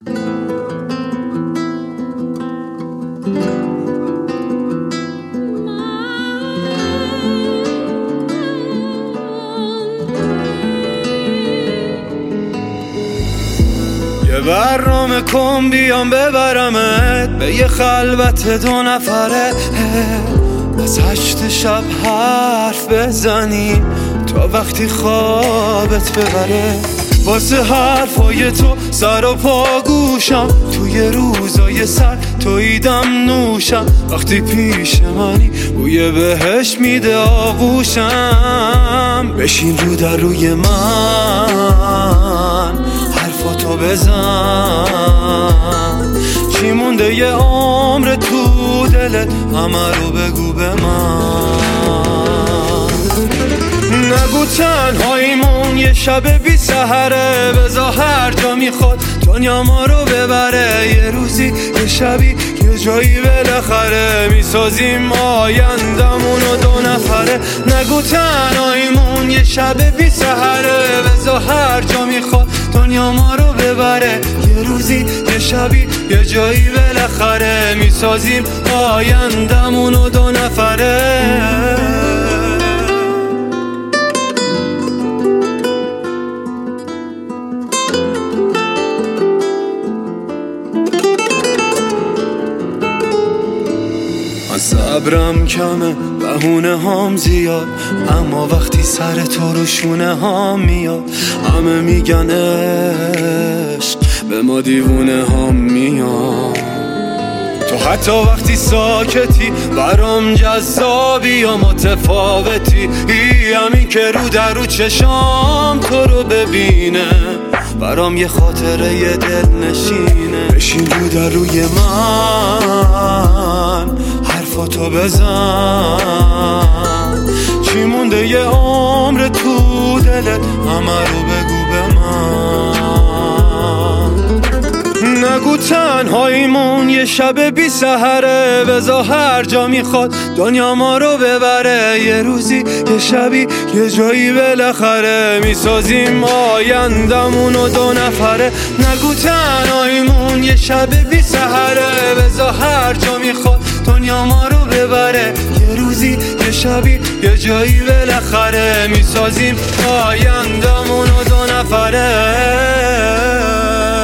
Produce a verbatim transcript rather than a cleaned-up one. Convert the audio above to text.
یه برنامه کن بیام ببرمت به یه خلوت دو نفره، از هشت شب حرف بزنی تا وقتی خوابت ببره. واسه حرفای تو سر و پا گوشم، توی روزای سر تویدم نوشم. وقتی پیش منی بوی بهش میده آغوشم. بشین رو در روی من حرفاتو بزن، چی مونده یه عمر تو دلت همه رو بگو به من. نگو تنهاییمون یه شب بی سحره، بذار هر جا میخواد دنیا ما رو ببره. یه روزی یه شبی یه جایی بالاخره میسازیم آیندمون و دو نفره. نگو تنهاییمون یه شب بی سحره، بذار هر جا میخواد دنیا ما رو ببره. یه روزی یه شبی یه جایی بالاخره میسازیم آیندمون و دو نفره. صبرم کمه بهونه هام زیاد، اما وقتی سر تو رو شونه هام میاد. همه میگن عشق به ما دیوونه هام میاد. تو حتی وقتی ساکتی برام جذابی یا متفاوتی. همین که رو در رو چشام تو رو ببینه برام یه خاطره یه دل نشینه. بشین رو در روی من حرفاتو بزن، چی مونده یه عمر تو دلت همه رو بگو به من. نگو تنهاییمون یه شب بی سحره، بذار هر جا میخواد دنیا ما رو ببره. یه روزی یه شبی یه جایی بالاخره میسازیم آیندمون و دو نفره. نگو تنهاییمون یه شب بی سحره، بذار هر جا میخواد دنیا ما رو ببره. یه روزی یه شبی یه جایی بالاخره میسازیم آیندمون و دو نفره.